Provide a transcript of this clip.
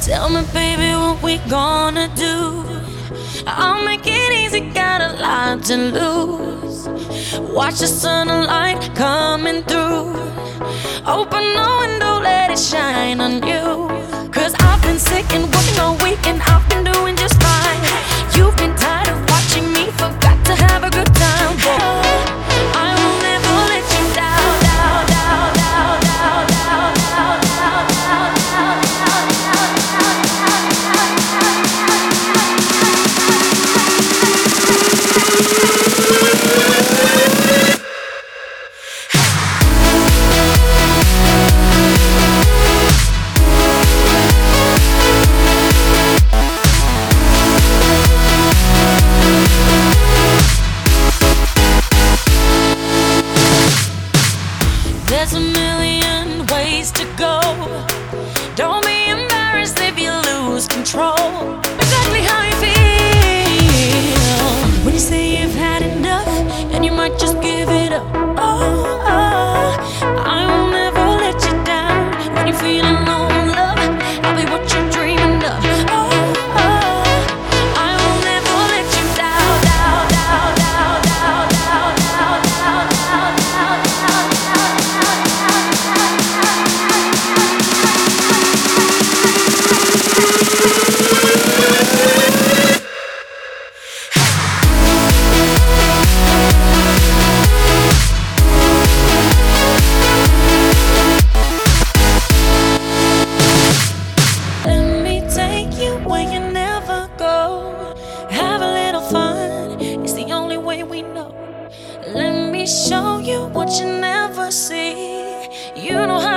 Tell me, baby, what we gonna do? I'll make it easy, got a lot to lose. Watch the sunlight coming through. Open the window, let it shine on you. 'Cause I've been sick and working all week, and I've been doing just fine. You've been tired of watching me, forgot to have a good time. Boy, I will never let you down, down, down, down, down, down, down, down, down, down, down, There's a million ways to go. Don't be embarrassed if you lose control. Exactly how you feel when you say you've had enough and you might just give it up. Oh, I will never let you down. When you're feeling low in love, I'll be what you're dreaming of. Oh, I will never let you down, down, down, down, down, down, down, down, down, down, down. Let me take you where you never go. Have a little fun, it's the only way we know. Let me show you what you never see. You know how